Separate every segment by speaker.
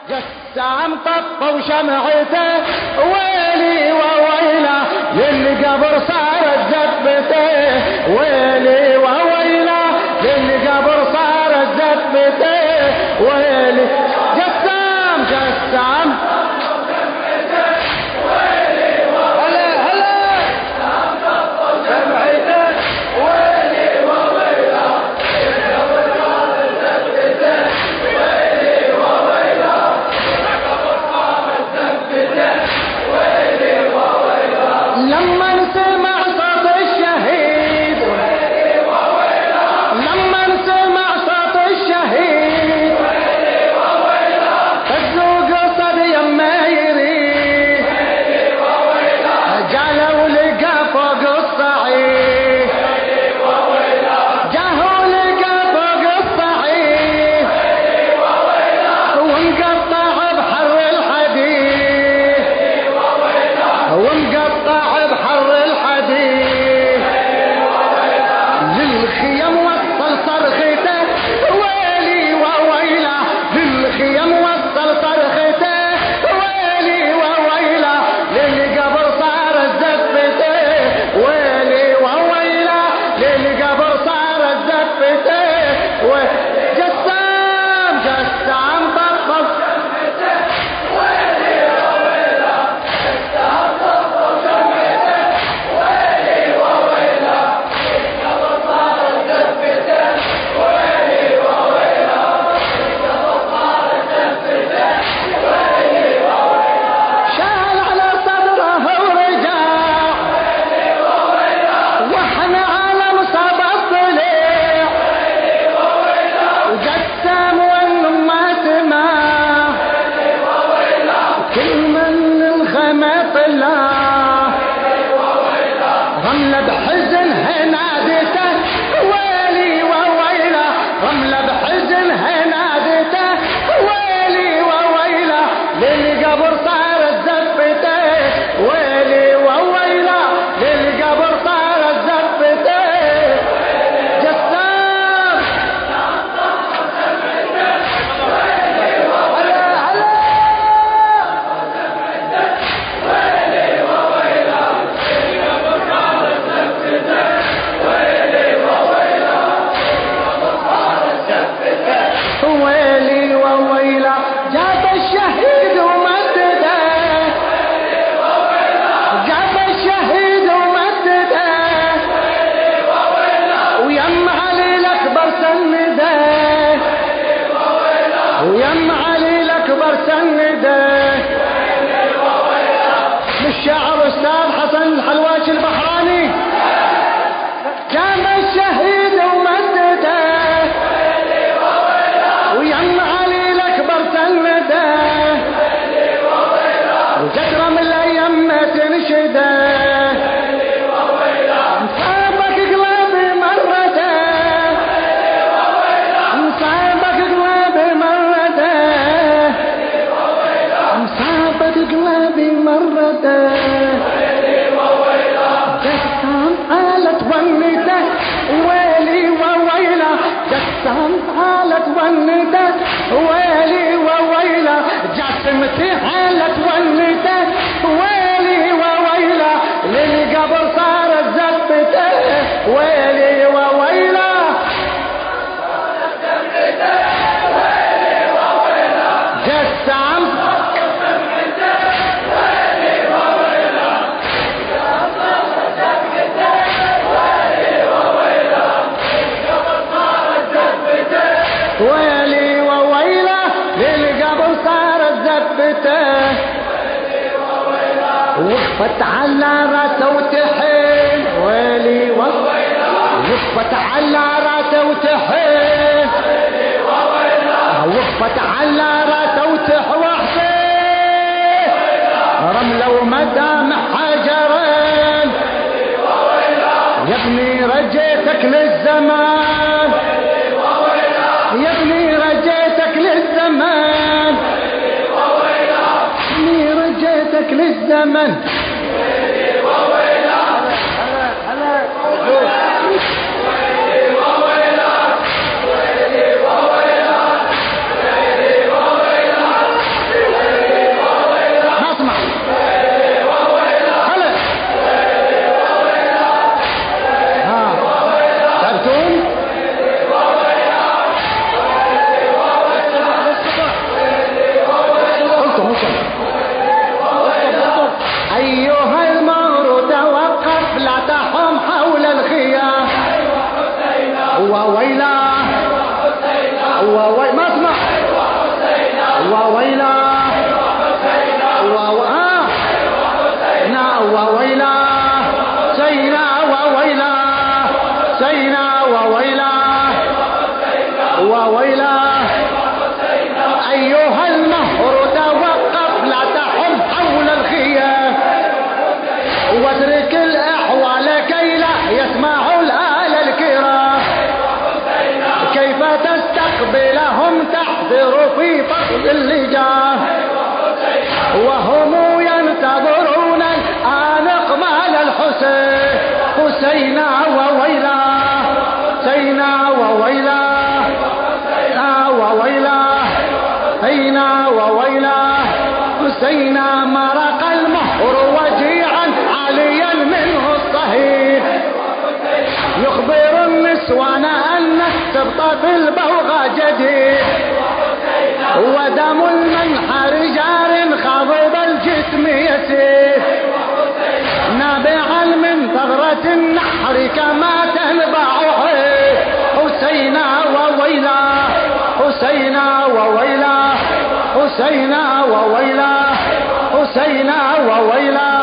Speaker 1: جسام طفوا شمعته ويلي وويله للقبر صارت زفته ويلي وويله للقبر صارت زفته ويلي جسام جسام رملة بحزن هنادته ويلي وويله رملة بحزن هنادته ويلي وويله للقبر صارت زفته ويلي وويله للقبر صارت زفته جسام ويلي وويله جاب الشهيد ومدده جاب الشهيد ومدده ويم علي الأكبر سنده ويم علي الأكبر سنده للشاعر أستاذ حسن الحلواش البحراني جاب الشهيد ومدده ويم علي الأكبر سنده وجدرة من الأيام تنشده مصابك قلبي مرده مصابك قلبي مرده مصابك قلبي مرده جسام آلت ونده ويلي وويله جسام آلت ونده ويلي وويله جسمتي آلت ونده ويلي وويله للقبر صارت زفته ويلي وويله جسام ويلي وويله للقبر صارت زفته وقفت على راسه وتحين ويلي وويله وقفت على راسه وتحين وقفت على راسه وتحوحته رمله ومدامع حجرين يا ابني رجيتك للزمان يا ابني رجيتك للزمان ابني رجيتك للزمن وويلاه وويلاه سينا وويلاه سينا وويلاه وويلاه أيها المهر توقف لا تحم حول الخيام واترك الأحوال كي لا يسمعوا الآل الكرام كيف تستقبلهم تحذر في فخذ اللجام وهم ينتظرون الآن إقبال الحسين حسينا وويلاه سينا وويلاه وويلاه سينا وويلاه حسينا مرق المهر وجيعا عاليا منه الصهيل يخبر النسوان أن السبط في البوغى جديد ودم المنحر جار خضب الجسم يسير نابعا من ثغرة النحر كما تنبع حسينا وويلاه حسينا وويلاه حسينا وويلاه حسينا وويلاه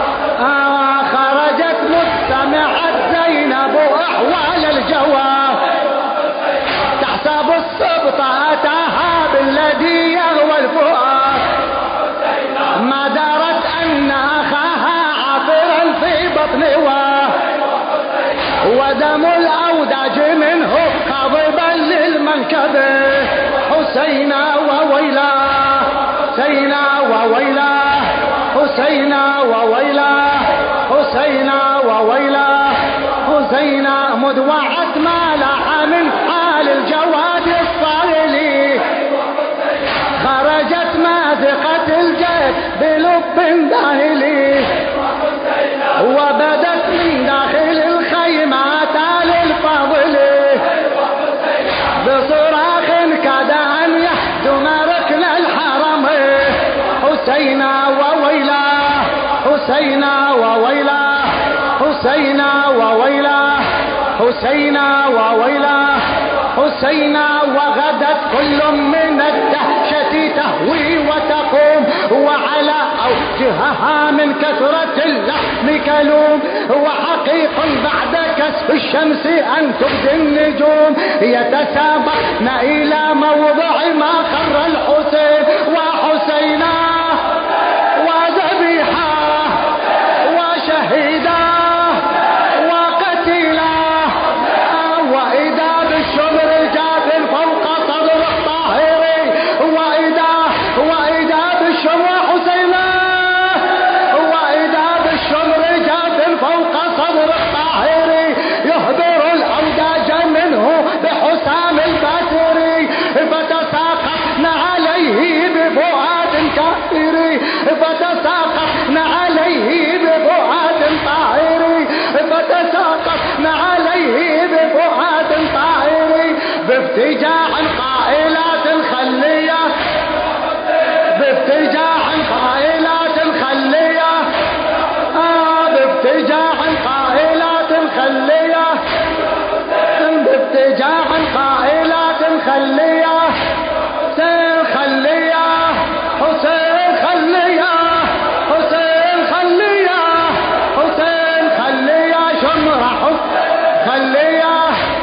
Speaker 1: خرجت مستمعت زينب أحوال الجواب تحسب السبط أتاها بالذي يغوى الفؤاد ما دارت أن أخاها عافرا في بطنها ودم الأوداج منه قضبا للمنكب حسينا وويلاه سينا وويلاه حسينا وويلاه حسينا وويلاه حسينا مدوعت ما لح من حال الجواد الصائلي خرجت مازقة الجيب بلب داهلي وبدت من داخل الخيمات للفضل بصراخ كاد أن يهدم ركن الحرم حسينا وويلاه حسينا وويلاه حسينا وويلاه حسينا وويلاه حسينا وغدت كل من الدهشة تهوي وتقوم وعلى أوجهها من كثرة اللحم كلوم وحقيق بعد كسف الشمس أن تبدي النجوم يتسابقن إلى موضع ما خر الحسين وحسينا وذبيحا وشهيدا وقتيلا وإذا بالشمر جاب فوق صدر الطاهري وإذا بالشمر حسينا وإذا بالشمر جاب فوق صدر الطاهري يهدر الأوداج منه بحسام الباتري فتساقطن عليه بفؤاد كافري فتساقطن عليه بفؤاد طاهري فتساقطن عليه بفؤاد طاهري بافتجاع قائلات خلية بافتجاع قائلات خلية بافتجاع قائلات خلية بافتجاع قائلات خلية حسين خلية حسين خلية حسين خلية حسين خلية شمرة خلية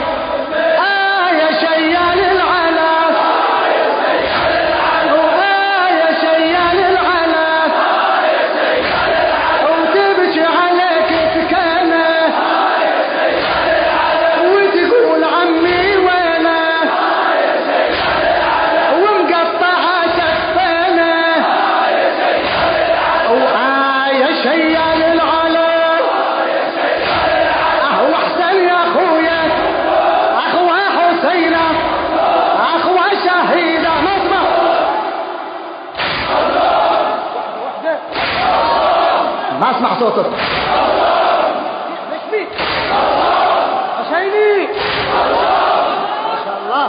Speaker 1: يا شيال العلا يا شيال العلا وتبكي عليك سكانة وتقول عمي وينه ومقطعة سفانة يا شيال العلا وحسن يا اخويا اخوة حسينة اخوة شهيدة مصبح ما اسمع صوتك حسيني ما شاء الله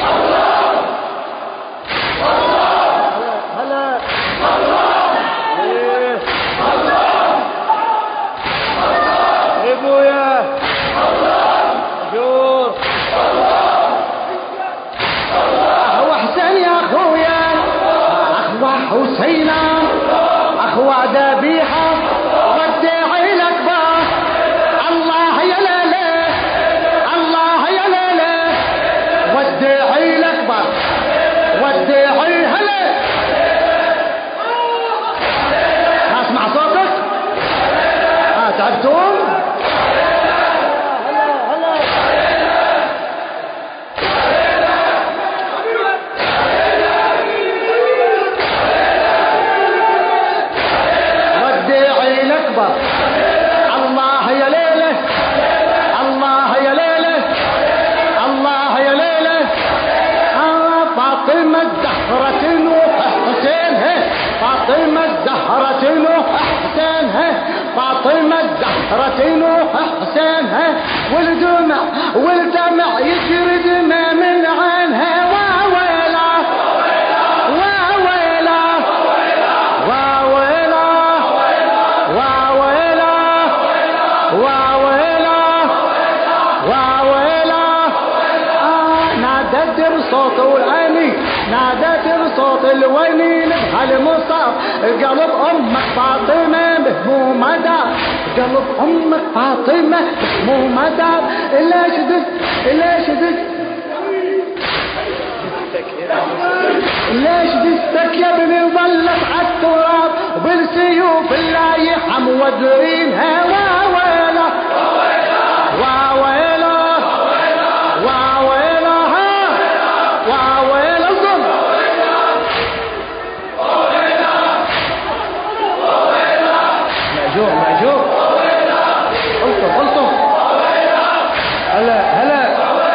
Speaker 1: هلا ابويا جور هو حسين يا اخويا وعد بيها والداعي الأكبر الله يا ليلى الله يا ليلى والداعي الأكبر والداعي هلا اسمع صوتك تعبتون والداعي الأكبر الله يا ليلى الله يا ليلى الله يا ليلى فاطمة الزهرة نوح حسين فاطمة الزهرة نوح حسين فاطمة الزهرة نوح حسين والدمع يجري دمع من عينها واويلا واويلا واويلا واويلا واويلا واويلا نادت بصوت العيني نادت بصوت الوينين بهالمصاب قلب امك فاطمه مهمومه دار قلب امك فاطمه مهمومه دار ليش دستك يا ابني ظلت عالتراب وبالسيوف اللايحه مودرينها واويلا واويلا واويلا واويلا الظلم مأجور غلطوا هلا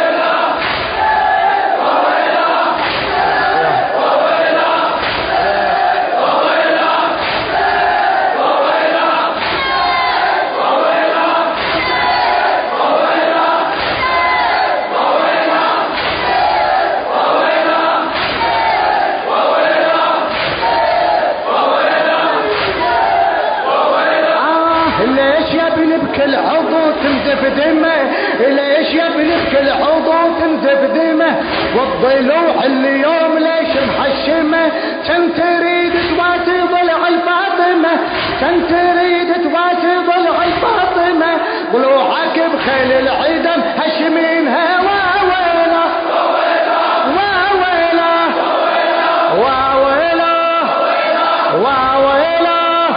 Speaker 1: ليش يا ابني بكل عضو تنزف دمه ليش يا ابني بكل عضو تنزف دمه والضلوع اليوم ليش محشمه كان تريد تواسي ضلع الفاطمه كان تريد تواسي ضلع الفاطمه ضلوعك بخيل العدم هشمينها واويلا واويلا واويلا واويلا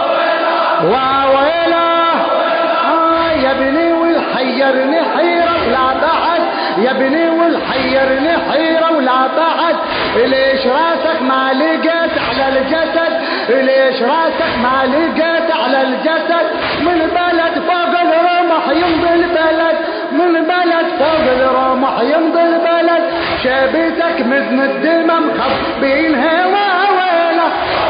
Speaker 1: واويلا يا ابني والحيرني حيرة ولا بعد يا ابني والحيرني حيرة ولا بعد ليش راسك ما لقيت على الجسد ليش راسك ما لقيت على الجسد من بلد فوق الرمح يمضي البلد من بلد فوق الرمح يمضي البلد شبيتك مذن الدمى مخبينها واويلا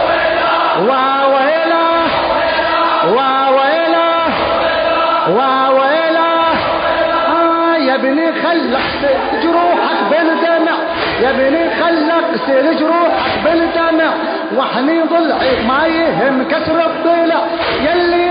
Speaker 1: واويلا واويلا واويلا يا ابني خلق جروحك بالدمع يا ابني خلق سيل جروحك بالدمع وحني ضلعي ما يهم كسر الضلع يلي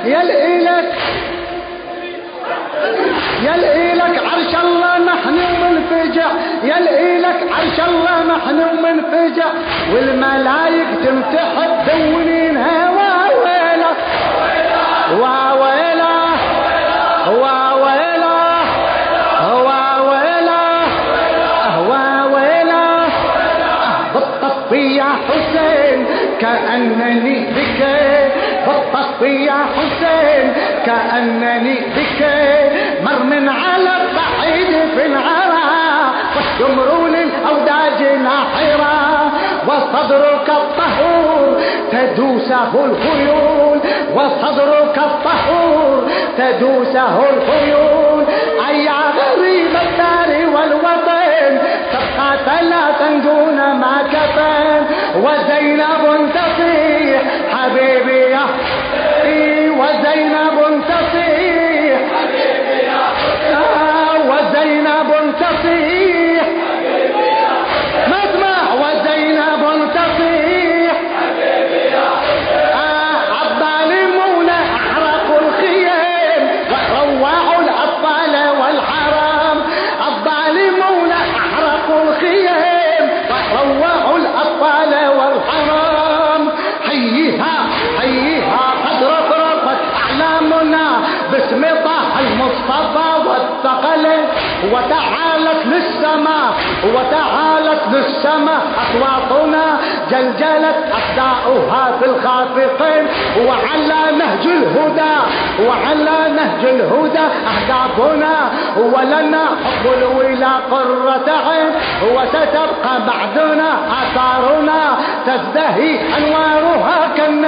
Speaker 1: لك عرش الله محني ومنفجع يلي لك عرش الله محني ومنفجع والملايك تمتحب دونينها واويلا واويلا واويلا واويلا واويلا بطط يا حسين كأنني بك بطط يا حسين كأنني بك مر من على الصعيد في العراء والشمر للأوداج ناحرة وصدرك الطهور تدوسه الخيول وصدرك الطهور تدوسه الخيول أي غريب الدار والوطن تبقى لا تنجون ما كفن وزينب تصيح حبيبي يا وزينب تصيح حبيبي يا وزينب تصيح ما اسمع وزينب تصيح حبيبي يا عبال مولى احرقوا الخيام وروعوا الاطفال والحرام عبال مولى احرقوا الخيام وروعوا الاطفال والحرام وتعالت للسماء وتعالت للسماء أصواتنا جلجلت أصداؤها في الخافقين وعلى نهج الهدى وعلى نهج الهدى أهدافنا ولنا حب الولا قرة عين وستبقى بعدنا آثارنا تزدهي أنوارها كالنجم